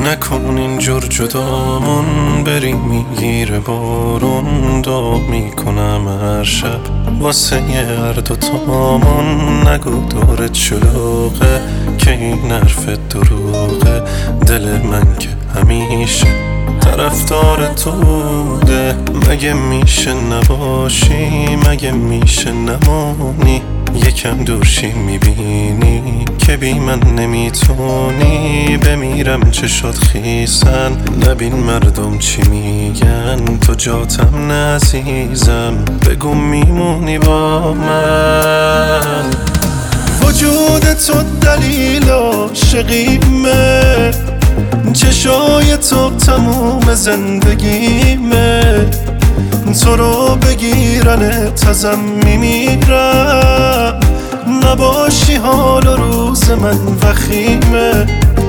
نکن اینجور جدامون، بری میگیره بارون. دعا میکنم هر شب واسه هر دوتامون. نگو دورت شلوغه که این حرفت دروغه. دل من که همیشه طرفدار تو بوده. مگه میشه نباشی، مگه میشه نمانی؟ یکم دورشی میبینی که بی من نمیتونی. بمیرم چشات خیسن، نبین مردم چی میگن. تو جاتم نعزیزم، بگو میمونی با من. وجود تو دلیل عاشقیمه، چشای تو تموم زندگیمه. تو رو بگیرنت ازم میمیرم. نباشی حال و روز من وخیمه.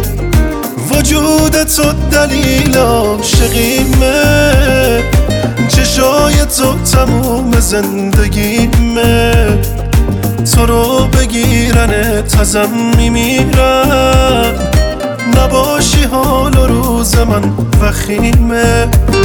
وجود تو دلیل عاشقیمه، چشای تو تموم زندگیمه. تو رو بگیرنت ازم میمیرم. نباشی حال و روز من وخیمه.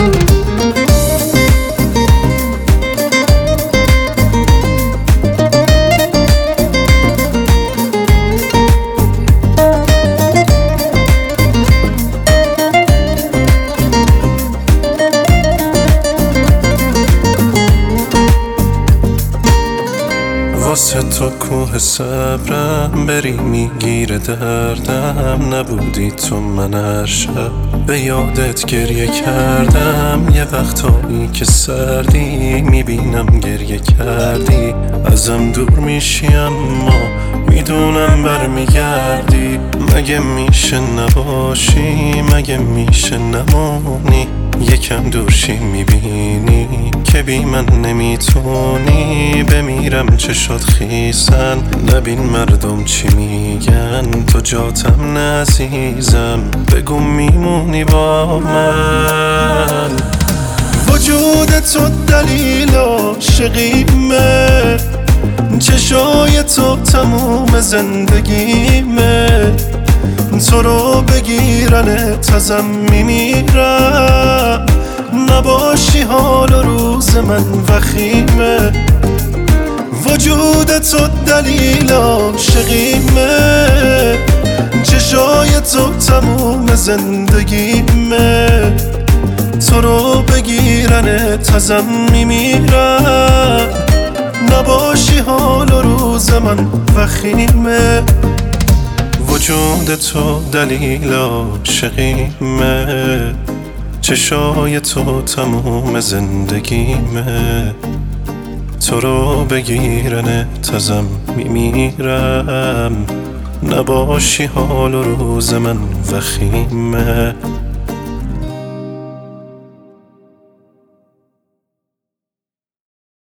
واسه تو کوه صبرم، بری میگیره دردم. نبودی تو من هر شب به یادت گریه کردم. یه وقتایی که سردی میبینم گریه کردی. ازم دور میشی اما میدونم برمیگردی. مگه میشه نباشی، مگه میشه نمانی؟ یکم دورشی میبینی که بی من نمیتونی. بمیرم چشات خیسن، نبین مردم چی میگن. تو جاتم نعزیزم، بگو میمونی با من. وجود تو دلیل عاشقیمه، چشای تو تموم زندگیمه. تو رو بگیرنت ازم میمیرم. نباشی حال و روز من وخیمه. وجود تو دلیل عاشقیمه، چشای تو تموم زندگیمه. تو رو بگیرنت ازم میمیرم. نباشی حال و روز من وخیمه. وجود تو دلیل عاشقیمه، چشای تو تموم زندگیمه. تو رو بگیرنت ازم میمیرم. نباشی حال و روز من وخیمه.